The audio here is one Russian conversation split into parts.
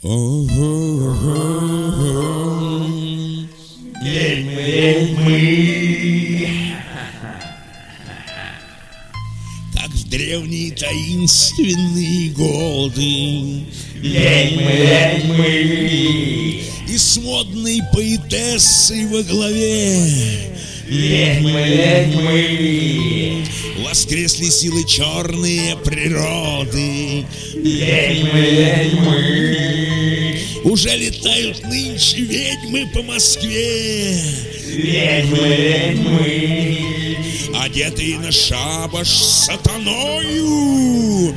Ведьмы. Как в древние таинственные годы. Ведьмы. И с модной поэтессой во главе. Ведьмы. Воскресли силы черные природы. Ведьмы. Уже летают нынче ведьмы по Москве. Ведьмы. Одетые на шабаш с сатаною.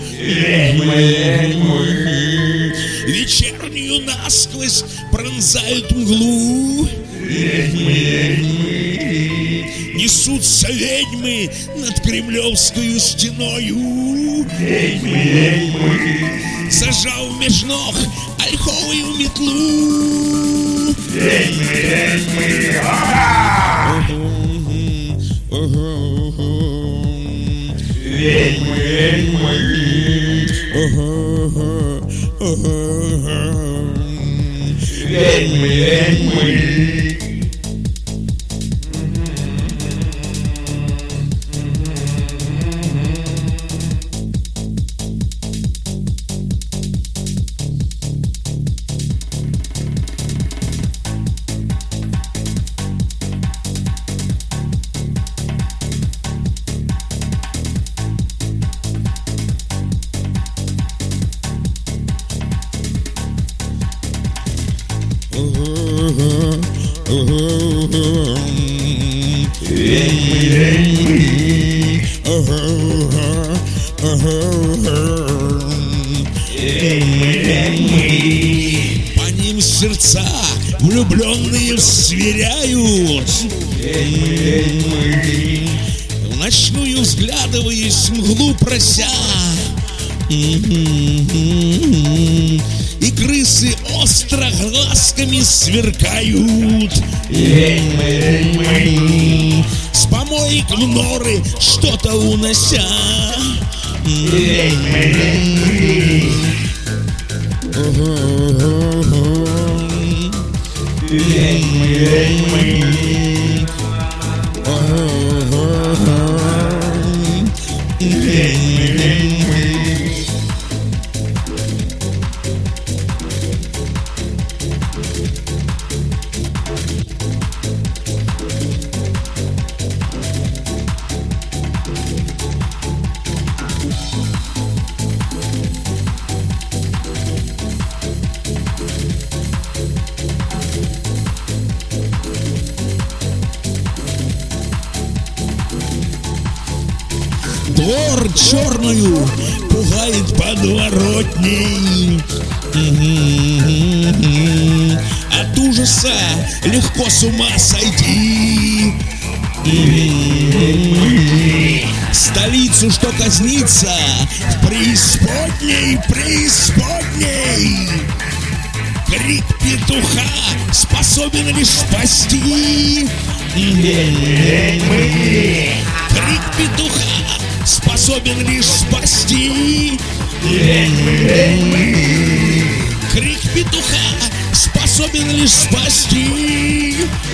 Ведьмы. Вечернюю насквозь пронзают мглу. Ведьмы. Несутся ведьмы над Кремлевскую стеною. Ведьмы. Зажав меж ног ольховую метлу. Ведьмы. Ведьмы. По ним сердца влюбленные сверяют. В ночную взглядываясь мглу прося. И крысы остро глазками сверкают. Ведьмы. С помоек в норы что-то унося. Ведьмы. Двор черную пугает подворотней. От ужаса легко с ума сойти. Столицу, что казнится в преисподней. Крик петуха способен лишь спасти. Крик петуха способен лишь спасти. Крик петуха способен лишь спасти.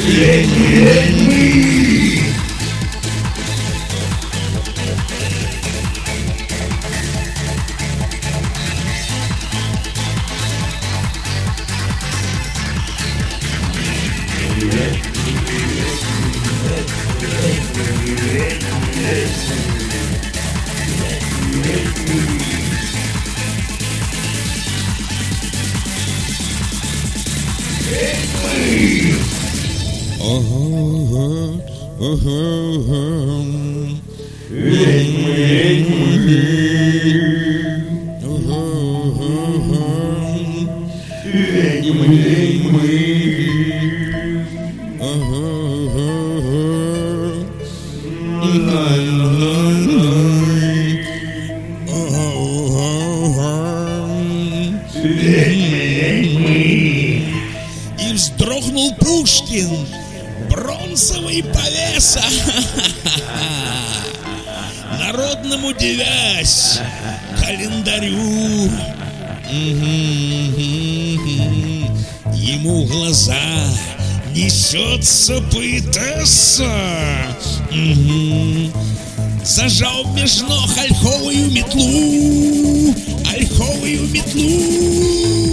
И вздрогнул Пушкин, бронзовый повеса, народному девясь календарю. ему в глаза несется поэтесса. Зажал меж ног ольховую метлу, ольховую метлу.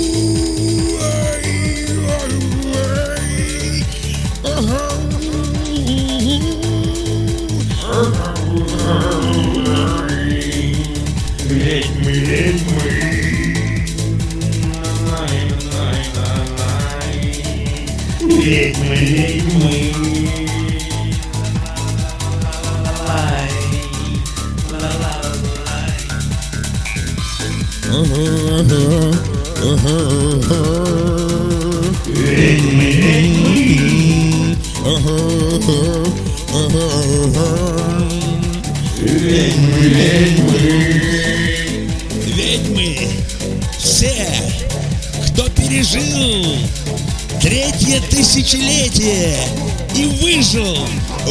Ведьмы, ведьмы, ведьмы, ведьмы. Ведьмы, ведьмы, ведьмы. Ведьмы, все, кто пережил третье тысячелетие и выжил,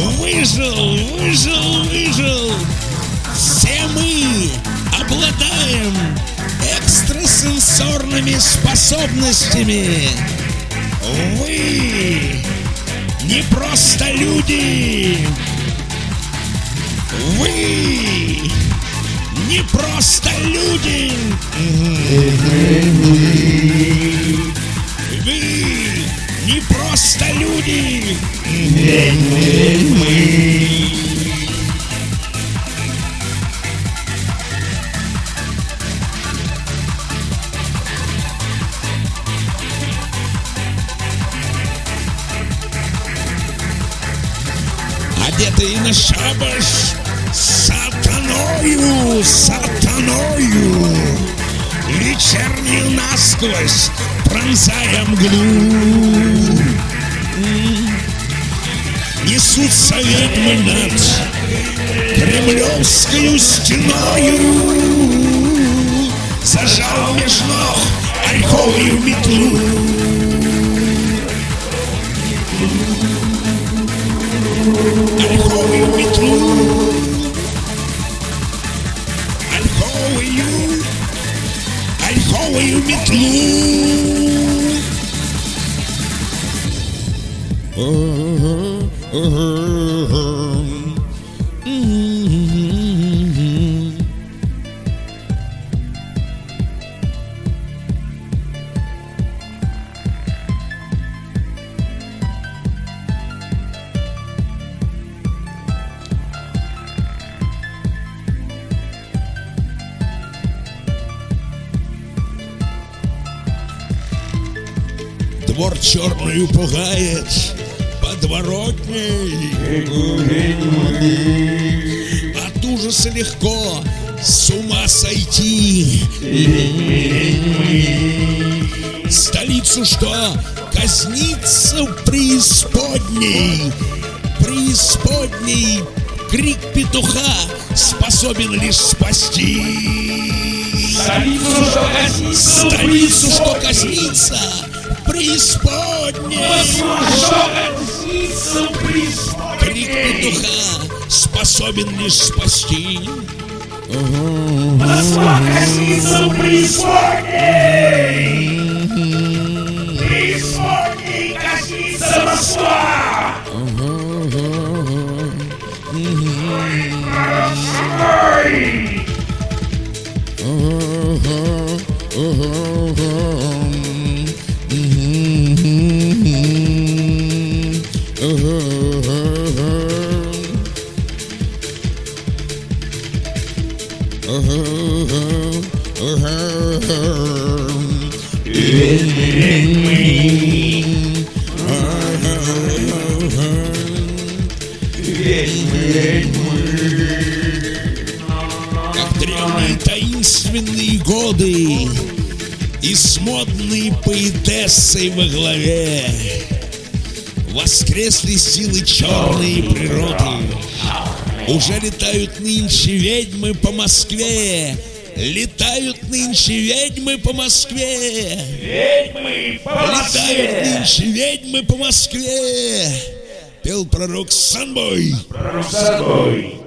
все мы обладаем экстрасенсорными способностями. Вы не просто люди, вы не просто люди. Вы не просто люди. Одетый на шабаш сатаною, вечернюю насквозь пронзая мглу. Несутся ведьмы над кремлевскою стеною, зажал меж ног ольховую метлу. Ольховую метлу, ольховую метлу. Двор черную пугает подворотней, от ужаса легко с ума сойти. Столицу, что казнится в преисподней, крик петуха способен лишь спасти. Столицу, что казнится преисподней, крик петуха способен лишь спасти. Москва казнится в преисподней, преисподней казнится Москва. Как древние таинственные годы и с модной поэтессой во главе воскресли силы черной природы. Уже летают нынче ведьмы по Москве. Летают нынче ведьмы по Москве. Летают нынче ведьмы по Москве. Пел пророк Санбой.